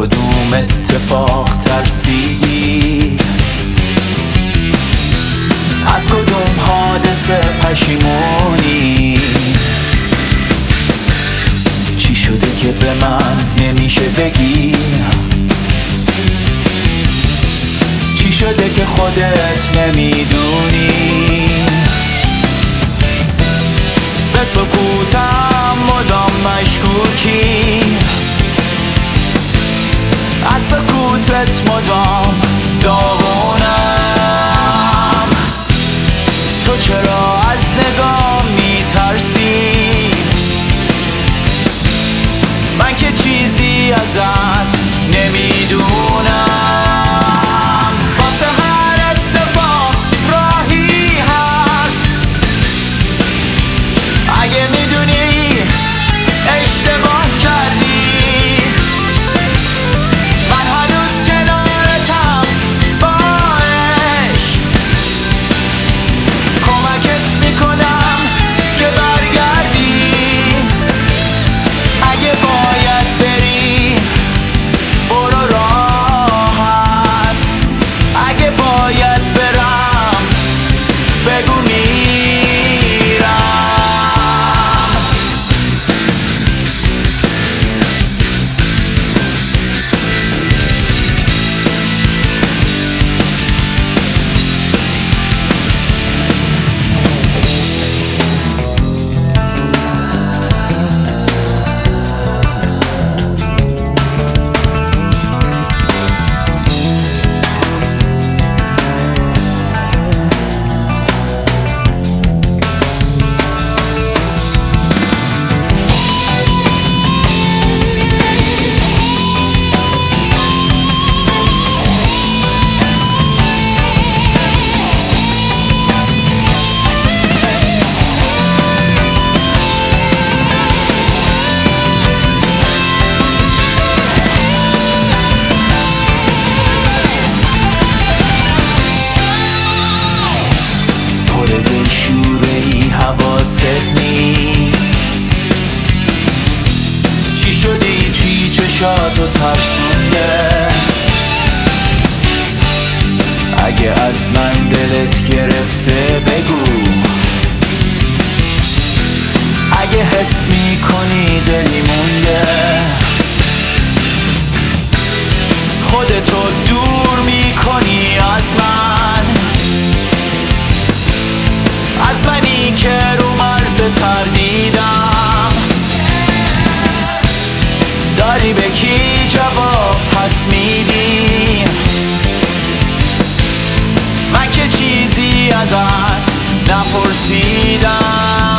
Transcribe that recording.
کدوم اتفاق ترسیدی؟ از کدوم حادثه پشیمونی؟ چی شده که به من نمیشه بگی؟ چی شده که خودت نمیدونی؟ به سکوتم مدام مشکوکی، از سکوتت مدام داغونم. تو چرا از نگاه میترسی؟ من که چیزی ازت نمیدونم. واسه هر اتفاق راهی هست، اگه میدونی اشتباه کردی، من هنوز کنارتم باش. کمکت میکنم که برگردی، اگه باید بری برو راحت، اگه باید برم بگو میرم. حواست نیست چی شدی؟ چی چشاتو ترسونده؟ اگه از من دلت گرفته بگو، اگه حس میکنی دلی مونده، خودتو دور میکنی از من، از منی که رو مرز تردیدم. داری به کی جواب پس میدی؟ من که چیزی ازت نپرسیدم.